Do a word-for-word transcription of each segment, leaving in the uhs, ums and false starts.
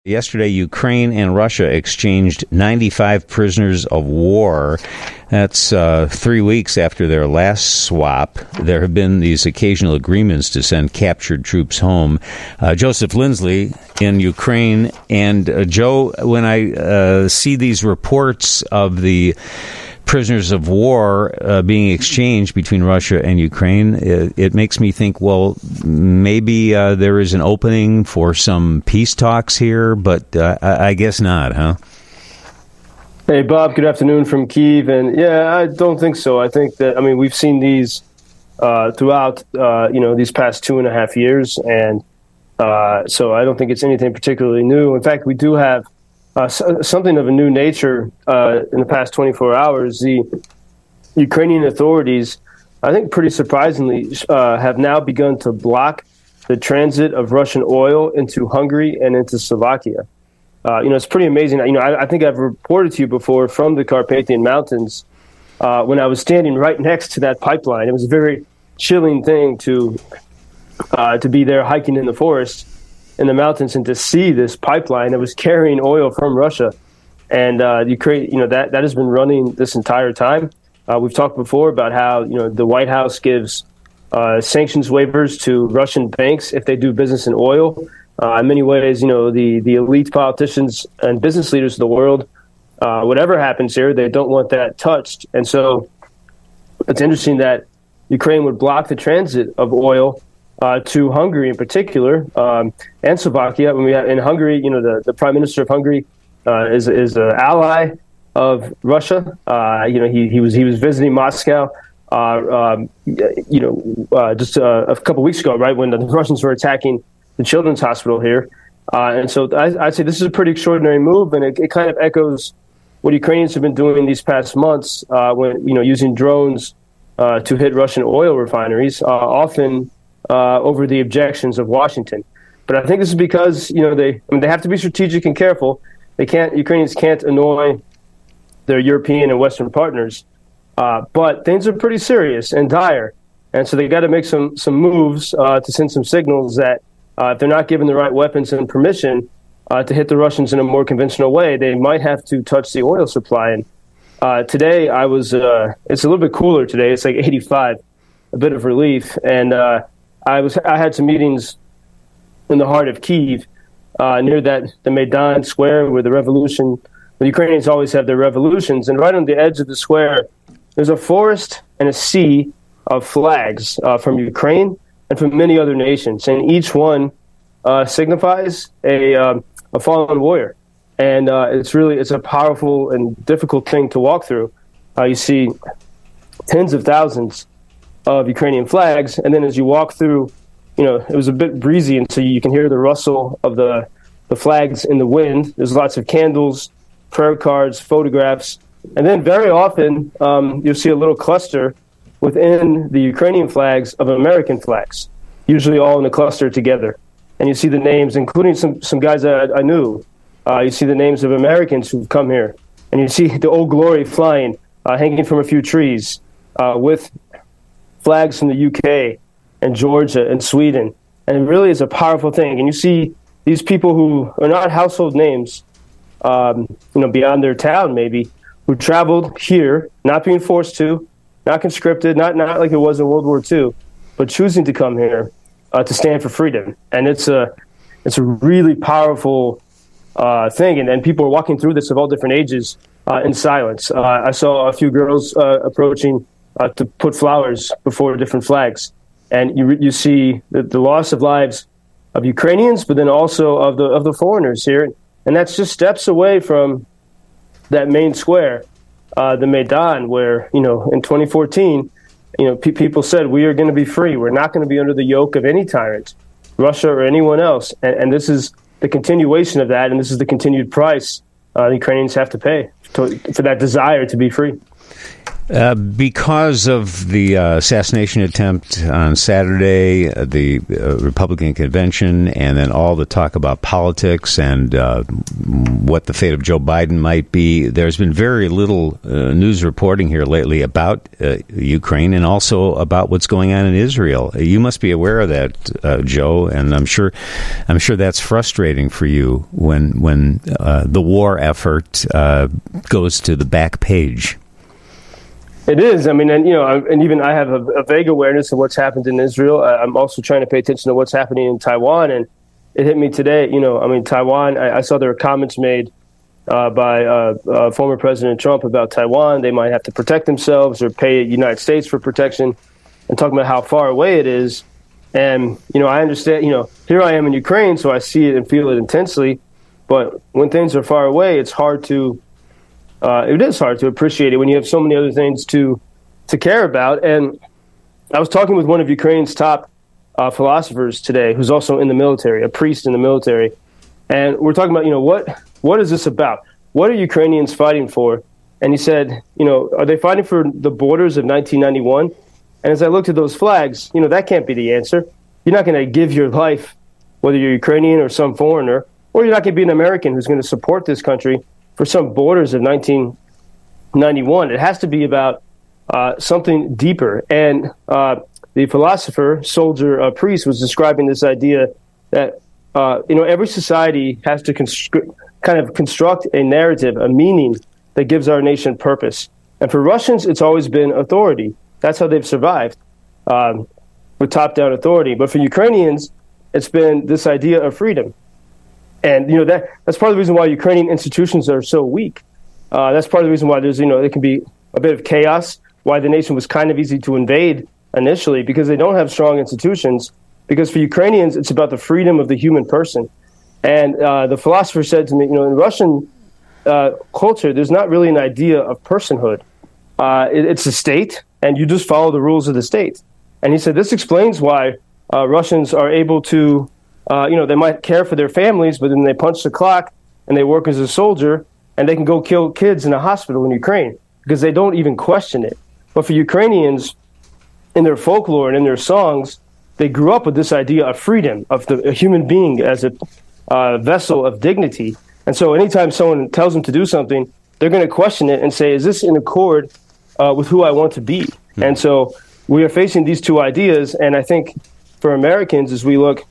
Yesterday, Ukraine and Russia exchanged ninety-five prisoners of war. That's uh, three weeks after their last swap. There have been these occasional agreements to send captured troops home. Uh, Joseph Lindsley in Ukraine. And uh, Joe, when I uh, see these reports of the prisoners of war uh, being exchanged between Russia and Ukraine, it, it makes me think, well, maybe uh, there is an opening for some peace talks here, but uh, I, I guess not, huh? Hey, Bob, good afternoon from Kyiv. And yeah, I don't think so. I think that, I mean, we've seen these uh, throughout, uh, you know, these past two and a half years. And uh, so I don't think it's anything particularly new. In fact, we do have Uh, something of a new nature uh, in the past twenty-four hours. The Ukrainian authorities, I think pretty surprisingly, uh, have now begun to block the transit of Russian oil into Hungary and into Slovakia. Uh, you know, it's pretty amazing. You know, I, I think I've reported to you before from the Carpathian Mountains uh, when I was standing right next to that pipeline. It was a very chilling thing to uh, to be there hiking in the forest in the mountains and to see this pipeline that was carrying oil from Russia. And uh, Ukraine, you know, that, that has been running this entire time. Uh, we've talked before about how, you know, the White House gives uh, sanctions waivers to Russian banks if they do business in oil. Uh, in many ways, you know, the, the elite politicians and business leaders of the world, uh, whatever happens here, they don't want that touched. And so it's interesting that Ukraine would block the transit of oil Uh, to Hungary in particular, um, and Slovakia. When we have, in Hungary, you know, the, the prime minister of Hungary uh, is is an ally of Russia. Uh, you know, he he was he was visiting Moscow, uh, um, you know, uh, just uh, a couple weeks ago, right when the Russians were attacking the children's hospital here. Uh, and so I, I'd say this is a pretty extraordinary move, and it, it kind of echoes what Ukrainians have been doing these past months uh, when you know using drones uh, to hit Russian oil refineries, uh, often. Uh, over the objections of Washington. But I think this is because, you know, they I mean, they have to be strategic and careful. They can't, Ukrainians can't annoy their European and Western partners. Uh, but things are pretty serious and dire. And so they got to make some, some moves uh, to send some signals that uh, if they're not given the right weapons and permission uh, to hit the Russians in a more conventional way, they might have to touch the oil supply. And uh, today I was, uh, it's a little bit cooler today. It's like eighty-five, a bit of relief. And, uh, I was I had some meetings in the heart of Kyiv, uh, near that the Maidan Square where the revolution, the Ukrainians always have their revolutions, and right on the edge of the square, there's a forest and a sea of flags uh, from Ukraine and from many other nations, and each one uh, signifies a um, a fallen warrior, and uh, it's really it's a powerful and difficult thing to walk through. Uh, you see tens of thousands of Ukrainian flags, and then as you walk through, you know, it was a bit breezy, and so you can hear the rustle of the the flags in the wind. There's lots of candles, prayer cards, photographs, and then very often um, you'll see a little cluster within the Ukrainian flags of American flags, usually all in a cluster together. And you see the names, including some some guys that I, I knew. Uh, you see the names of Americans who've come here, and you see the Old Glory flying, uh, hanging from a few trees, uh, with flags from the U K and Georgia and Sweden. And it really is a powerful thing. And you see these people who are not household names, um, you know, beyond their town maybe, who traveled here, not being forced to, not conscripted, not, not like it was in World War Two, but choosing to come here uh, to stand for freedom. And it's a, it's a really powerful uh, thing. And, and people are walking through this of all different ages uh, in silence. Uh, I saw a few girls uh, approaching Uh, to put flowers before different flags. And you you see the, the loss of lives of Ukrainians, but then also of the of the foreigners here. And that's just steps away from that main square, uh, the Maidan, where, you know, in twenty fourteen, you know, pe- people said, we are going to be free. We're not going to be under the yoke of any tyrant, Russia or anyone else. And, and this is the continuation of that, and this is the continued price uh, the Ukrainians have to pay to, for that desire to be free. Uh, because of the uh, assassination attempt on Saturday, uh, the uh, Republican convention, and then all the talk about politics and uh, what the fate of Joe Biden might be, there's been very little uh, news reporting here lately about uh, Ukraine and also about what's going on in Israel. You must be aware of that, uh, Joe, and I'm sure I'm sure that's frustrating for you when when uh, the war effort uh, goes to the back page. It is. I mean, and you know, and even I have a, a vague awareness of what's happened in Israel. I'm also trying to pay attention to what's happening in Taiwan, and it hit me today. You know, I mean, Taiwan. I, I saw there were comments made uh, by uh, uh, former President Trump about Taiwan. They might have to protect themselves or pay the United States for protection, and talking about how far away it is. And you know, I understand. You know, here I am in Ukraine, so I see it and feel it intensely. But when things are far away, it's hard to. Uh, it is hard to appreciate it when you have so many other things to to care about. And I was talking with one of Ukraine's top uh, philosophers today, who's also in the military, a priest in the military. And we're talking about, you know, what what is this about? What are Ukrainians fighting for? And he said, you know, are they fighting for the borders of nineteen ninety-one? And as I looked at those flags, you know, that can't be the answer. You're not going to give your life, whether you're Ukrainian or some foreigner, or you're not going to be an American who's going to support this country for some borders of nineteen ninety-one. It has to be about uh, something deeper. And uh, the philosopher, soldier, uh, priest was describing this idea that, uh, you know, every society has to constru- kind of construct a narrative, a meaning that gives our nation purpose. And for Russians, it's always been authority. That's how they've survived, um, with top-down authority. But for Ukrainians, it's been this idea of freedom. And, you know, that that's part of the reason why Ukrainian institutions are so weak. Uh, that's part of the reason why there's, you know, there can be a bit of chaos, why the nation was kind of easy to invade initially, because they don't have strong institutions. Because for Ukrainians, it's about the freedom of the human person. And uh, the philosopher said to me, you know, in Russian uh, culture, there's not really an idea of personhood. Uh, it, it's a state, and you just follow the rules of the state. And he said this explains why uh, Russians are able to Uh, you know, they might care for their families, but then they punch the clock and they work as a soldier and they can go kill kids in a hospital in Ukraine because they don't even question it. But for Ukrainians, in their folklore and in their songs, they grew up with this idea of freedom, of the a human being as a uh, vessel of dignity. And so anytime someone tells them to do something, they're going to question it and say, is this in accord uh, with who I want to be? Mm-hmm. And so we are facing these two ideas. And I think for Americans, as we look,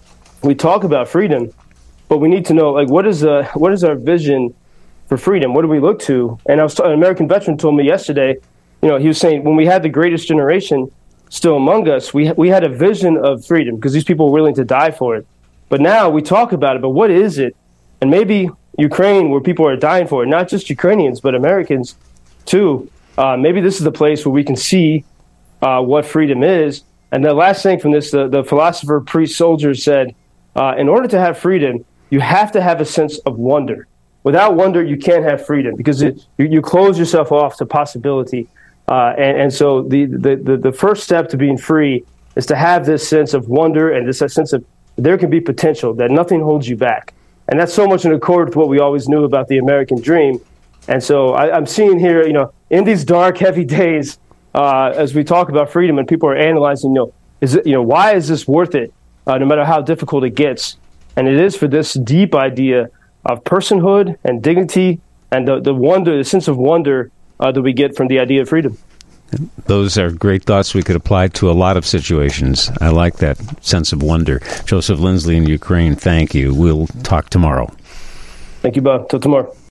we talk about freedom, but we need to know, like, what is the what is our vision for freedom? What do we look to? And I was t- an American veteran told me yesterday, you know, he was saying when we had the greatest generation still among us, we we had a vision of freedom because these people were willing to die for it. But now we talk about it, but what is it? And maybe Ukraine, where people are dying for it, not just Ukrainians, but Americans too. Uh, maybe this is the place where we can see uh, what freedom is. And the last thing from this, the, the philosopher, priest, soldier said, Uh, in order to have freedom, you have to have a sense of wonder. Without wonder, you can't have freedom because it, you, you close yourself off to possibility. Uh, and, and so the, the, the, the first step to being free is to have this sense of wonder and this sense of there can be potential, that nothing holds you back. And that's so much in accord with what we always knew about the American dream. And so I, I'm seeing here, you know, in these dark, heavy days, uh, as we talk about freedom and people are analyzing, you know, is it, you know, why is this worth it? Uh, no matter how difficult it gets. And it is for this deep idea of personhood and dignity and the, the wonder, the sense of wonder uh, that we get from the idea of freedom. Those are great thoughts we could apply to a lot of situations. I like that sense of wonder. Joseph Lindsley in Ukraine, thank you. We'll talk tomorrow. Thank you, Bob. Till tomorrow.